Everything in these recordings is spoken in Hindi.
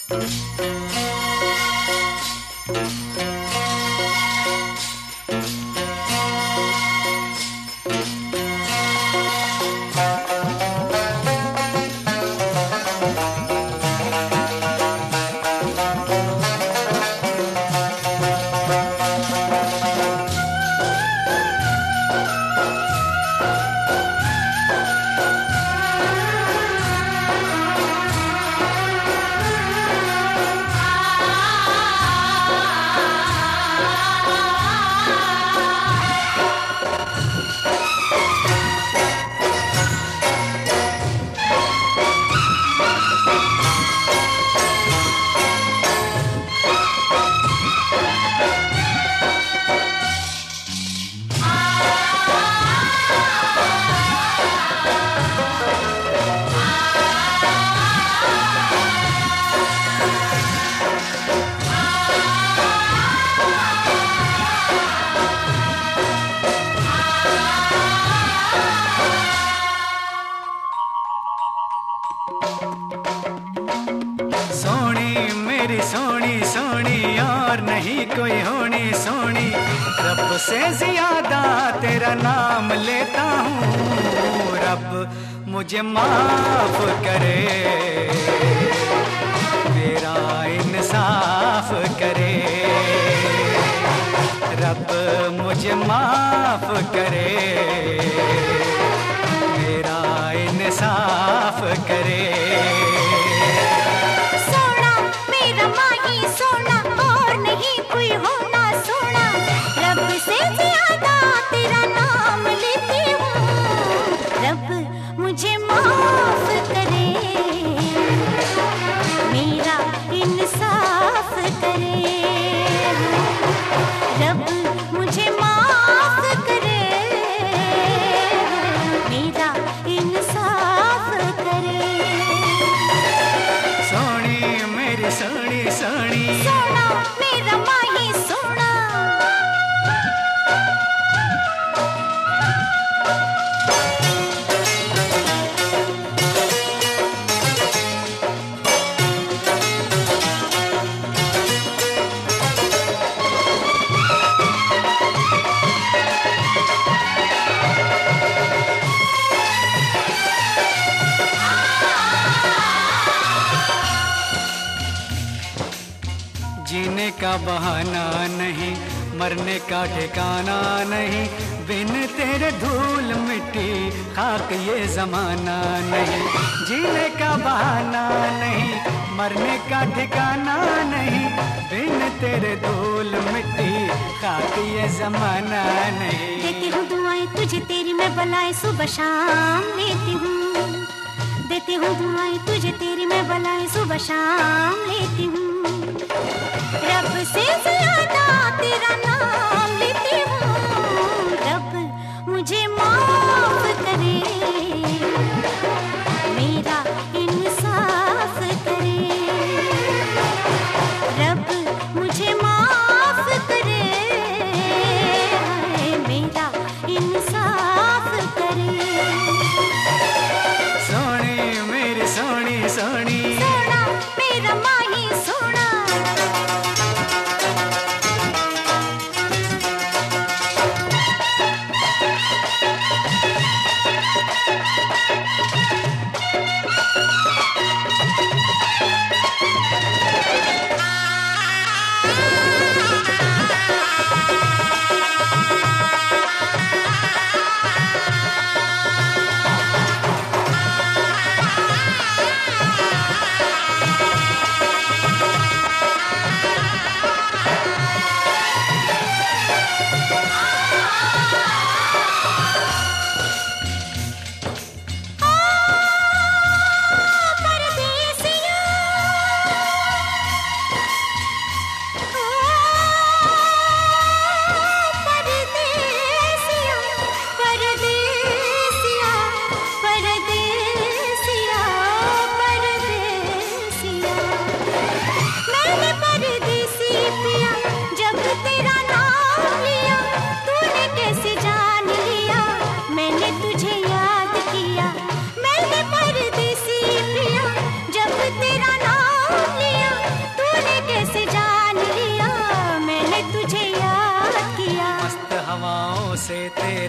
सोनी मेरी सोनी सोनी और नहीं कोई होनी सोनी, रब से ज्यादा तेरा नाम लेता हूँ। रब मुझे माफ करे, मेरा इंसाफ करे। रब मुझे माफ करे, मेरा इंसाफ करे। सोना मेरा माही सोना और नहीं कोई होना सोना, रब से ज्यादा तेरा नाम लेती हूँ। रब मुझे माफ करे, मेरा इंसाफ करे। रब मुझे माफ करे, मेरा इंसाफ करे। सोनी मेरी सोनी सोनी, सोना मेरा माही सोना। जीने का बहाना नहीं, मरने का ठिकाना नहीं। बिन तेरे धूल मिट्टी खाक ये जमाना नहीं। जीने का बहाना नहीं, मरने का ठिकाना नहीं। बिन तेरे धूल मिट्टी खाक ये जमाना नहीं। देती हूँ दुआएं तुझे तेरी मैं बलाएं सुबह शाम लेती हूँ। देती हूँ दुआएं तुझे तेरी मैं बलाएं सुबह शाम लेती हूँ। रब से ज्यादा तेरा नाम लेती हूँ। रब मुझे माफ करे, मेरा इंसाफ करे। रब मुझे माफ करे, मेरा इंसाफ करे। सोनी मेरी सोनी सोनी, सोना मेरा माही सोना।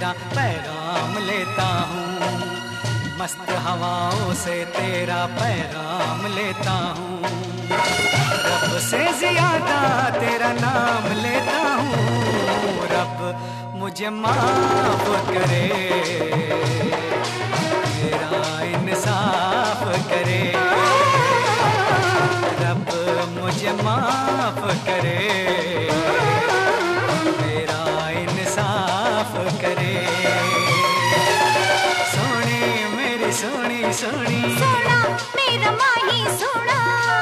तेरा पैगाम लेता हूँ, मस्त हवाओं से तेरा पैगाम लेता हूँ, रब से ज्यादा तेरा नाम लेता हूँ। रब मुझे माफ करे, मेरा इंसाफ करे, रब मुझे माफ करे, मेरा इंसाफ करे। सोनी मेरी सोनी सोनी, सोना मेरा माही सोना।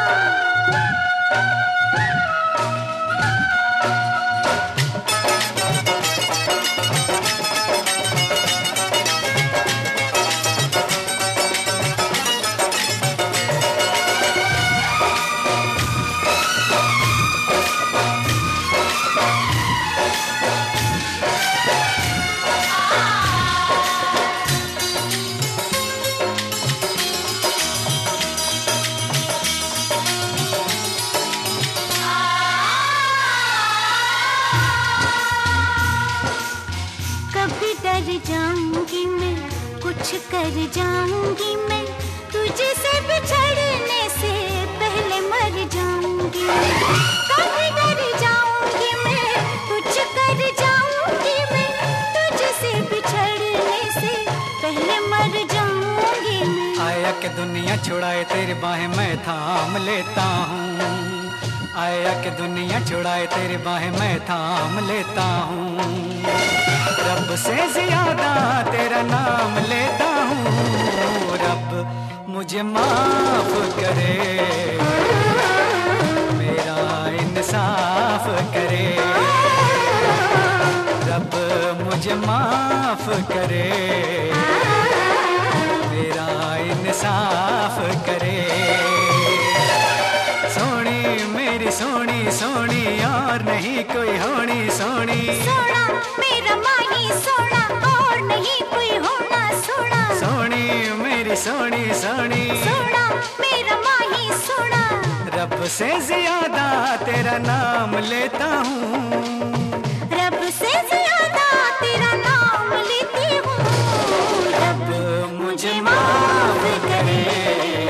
कभी डर जाऊंगी मैं, कुछ कर जाऊंगी मैं, तुझसे बिछड़ने से पहले मर जाऊंगी। कभी डर जाऊंगी मैं, कुछ कर जाऊंगी मैं, तुझसे बिछड़ने से पहले मर जाऊंगी मैं। आया कि दुनिया छुड़ाए तेरी बाहें मैं थाम लेता हूँ, आया कि दुनिया छुड़ाए तेरी बाहें मैं थाम लेता हूँ, रब से ज्यादा तेरा नाम लेता हूँ। रब मुझे माफ करे, मेरा इंसाफ करे, रब मुझे माफ करे, मेरा इंसाफ करे। सोनी मेरी सोनी सोनी, और नहीं कोई होनी सोनी। सोना मेरा माही सोना, और नहीं कोई होना सोना। सोनी मेरी सोनी सोनी, सोना मेरा माही सोना। रब से ज्यादा तेरा नाम लेता हूँ, रब से ज्यादा तेरा नाम लेती हूँ। रब मुझे माफ करे,